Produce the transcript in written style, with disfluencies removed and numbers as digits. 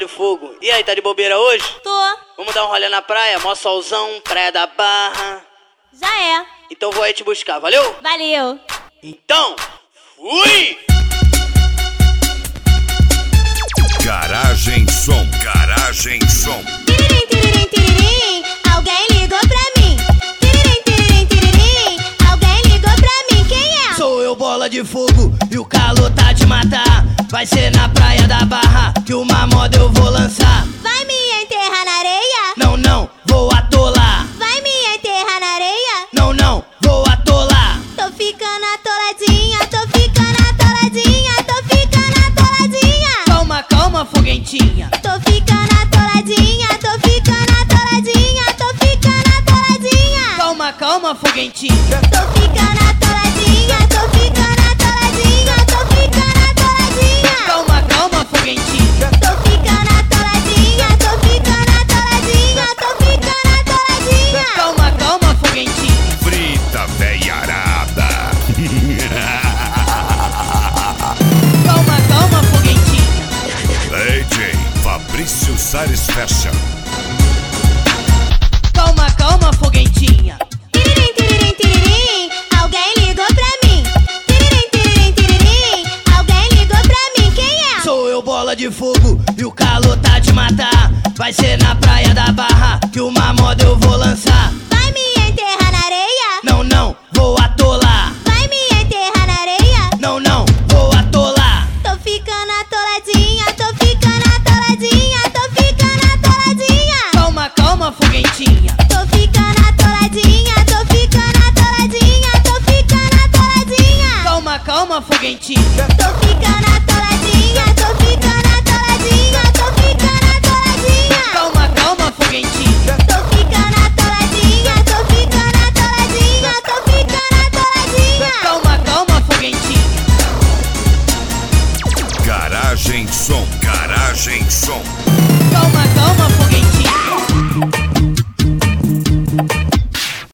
fogo. E aí, tá de bobeira hoje? Tô. Vamos dar um rolê na praia? Mó solzão, praia da Barra. Já é. Então vou aí te buscar, valeu? Valeu. Então, fui! Garagem Som, Garagem Som. Tiririm, tiririm, tiririm, alguém ligou pra mim. Tiririm, tiririm, tiririm, alguém ligou pra mim. Quem é? Sou eu, bola de fogo, e o calor tá de matar. Vai ser na praia da Barra que uma moda eu vou lançar. Vai me enterrar na areia? Não, não, vou atolar. Vai me enterrar na areia? Não, não, vou atolar. Tô ficando atoladinha, tô ficando atoladinha, tô ficando atoladinha. Calma, calma, foguentinha. Tô ficando atoladinha, tô ficando atoladinha, tô ficando atoladinha. Calma, calma, foguentinha. Tô ficando atoladinha, tô ficando atoladinha, tô ficando atoladinha. Calma, calma, foguentinha. Tô ficando atoladinha, tô ficando atoladinha, tô ficando atoladinha. Calma, calma, foguentinha. Frita veiarada. Calma, calma, foguentinha. DJ Fabrício Sares Fashion. Calma, calma, foguentinha. Tiririm, tiririm, tiririm, alguém ligou pra mim. Tiririm, tiririm, tiririm, alguém ligou pra mim. Quem é? Sou eu, bola de fogo, e o calor tá de matar. Vai ser na praia da Barra que uma moda eu vou lançar. Vai me enterrar na areia? Não, não, vou atolar. Vai me enterrar na areia? Não, não, vou atolar. Tô ficando atoladinha, tô ficando atoladinha, tô ficando atoladinha. Calma, calma, foguentinha. Tô ficando atoladinha, tô ficando atoladinha, tô ficando atoladinha. Calma, calma, foguentinha. Tô ficando atoladinha, tô ficando atoladinha, tô ficando atoladinha. Calma, calma, foguentinha. Tô ficando atoladinha, tô ficando atoladinha, tô ficando atoladinha. Calma, calma, foguentinha. Garagem Som, Garagem Som. Calma, calma,